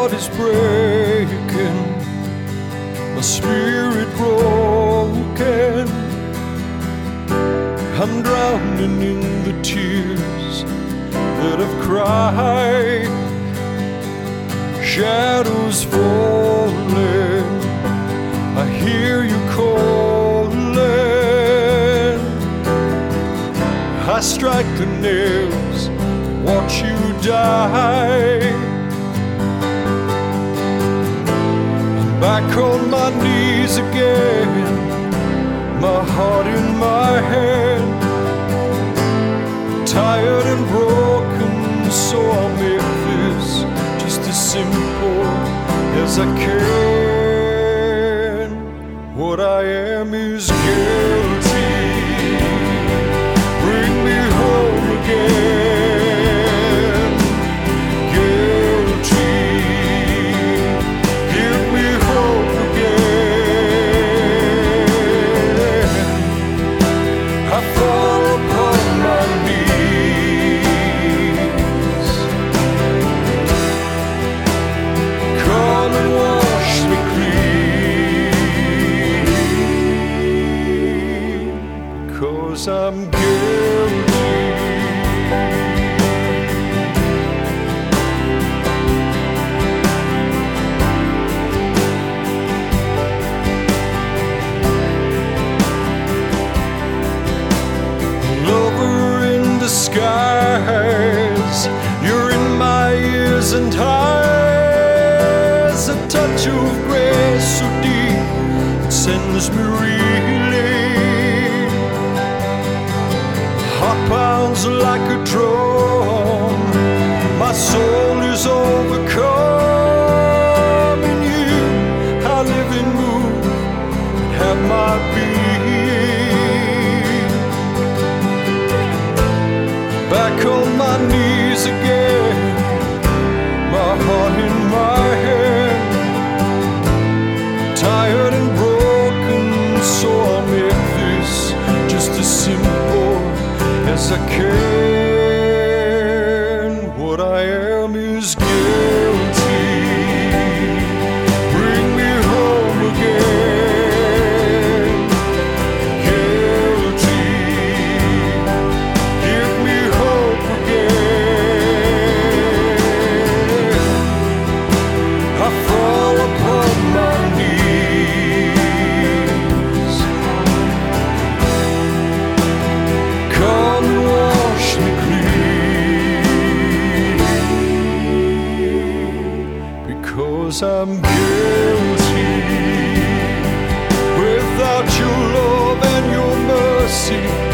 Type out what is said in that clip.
heart is breaking, my spirit broken. I'm drowning in the tears that I've cried. Shadows falling, I hear you calling. I strike the nails, watch you die. I'm back on my knees again, my heart in my hand. Tired and broken, so I'll make this just as simple as I can. What I am is guilty. Bring me home again. Guilty. Give me hope again. I fall upon my knees. Come and wash me clean, 'cause I'm guilty. Lover in disguise, you're in my ears and eyes. A touch of grace so deep, it sends me reeling. Heart pounds like a drum, my soul is overcome. In you I live and move and have my being. Back on my knees again, my heart in my hand. Tired and broken, so I'll make this just as simple as I can. What I am is guilty. Bring me home again. Guilty. Give me hope again. I fall upon my knees. Come and wash me clean, because I'm guilty. Without your love and your mercy,